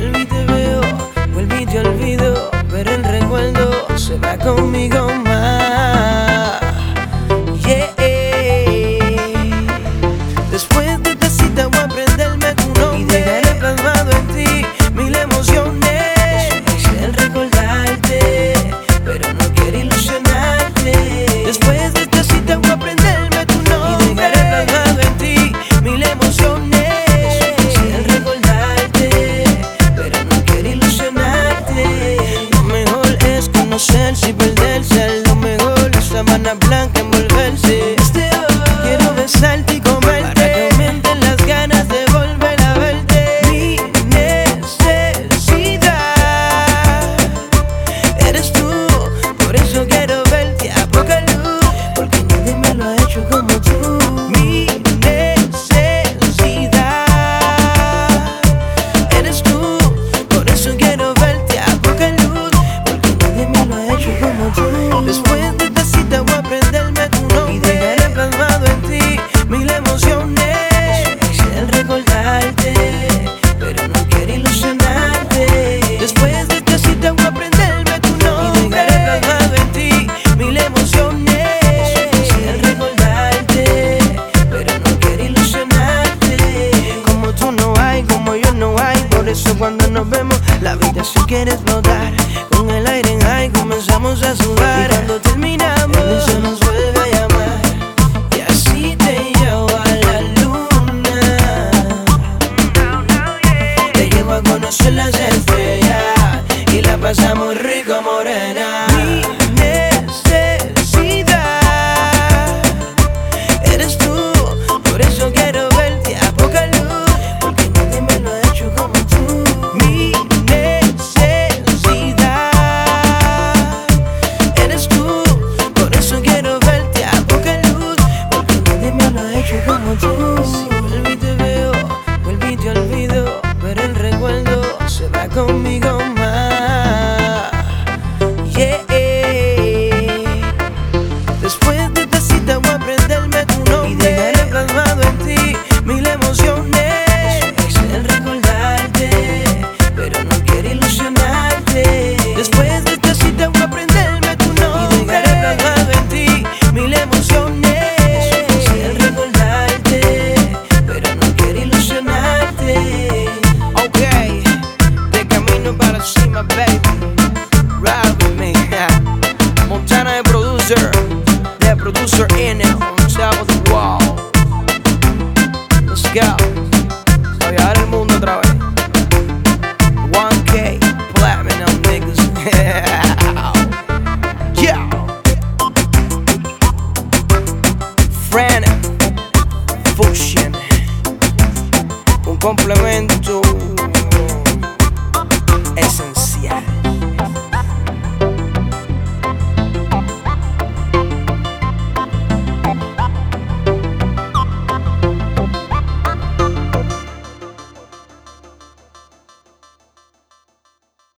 vuelvo y te veo, vuelvo y te olvido, pero el recuerdo se va conmigo más. Yeah. Después de esta cita voy a aprenderme tu nombre y dejaré plasmado en ti mil emociones. Quisiera recordarte, pero no quiero ilusionarte. Después de esta cita voy a aprenderme tu nombre y dejaré plasmado en ti mil emociones. Quisiera recordarte, pero no quiero ilusionarte. Lo mejor es conocerse y perderse. Lo mejor es sábana blanca envolverse. Quiero besarte y comerte para que aumenten las ganas de volver a verte. Mi necesidad eres tú, por eso quiero verte a poca luz, porque nadie me lo ha hecho como tú. Mi necesidad eres tú, por eso quiero verte a poca luz, porque nadie me lo ha hecho como tú. Después de esta cita voy a aprenderme tu nombre y dejaré plasmado en ti mil emociones. Quisiera recordarte, pero no quiero ilusionarte. Después de esta cita voy a aprenderme tu nombre y dejaré plasmado en ti mil emociones. Quisiera recordarte, pero no quiero ilusionarte. Como tú no hay, como yo no hay, por eso cuando nos vemos la vida se quiere explotar. Con el aire en high comenzamos a sudar, y cuando terminamos eso nos vuelve a llamar, y así te llevo a la luna, te llevo a conocer las estrellas y la pasamos rico, morena. Mi necesidad eres tú, por eso quiero verte a poca luz, porque nadie me lo ha hecho como tú. Mi necesidad eres tú, por eso quiero verte a poca luz, porque nadie me lo ha hecho como tú. Si vuelvo y te veo, vuelvo y te olvido, pero el recuerdo se va conmigo más. Yeah. Después de esta cita voy a aprenderme tu nombre y dejaré plasmado en ti mil emociones. Quisiera recordarte, pero no quiero ilusionarte. Después de esta cita voy a aprenderme tu nombre y dejaré plasmado en ti mil emociones. Quisiera recordarte, pero no quiero ilusionarte. Ok, de camino para encima, baby. Ride with me. Montana the producer in it, on top of the wall. Let's go. A viajar el mundo otra vez. 1K platinum niggas. Yeah. Friend Fusion, un complemento esencial.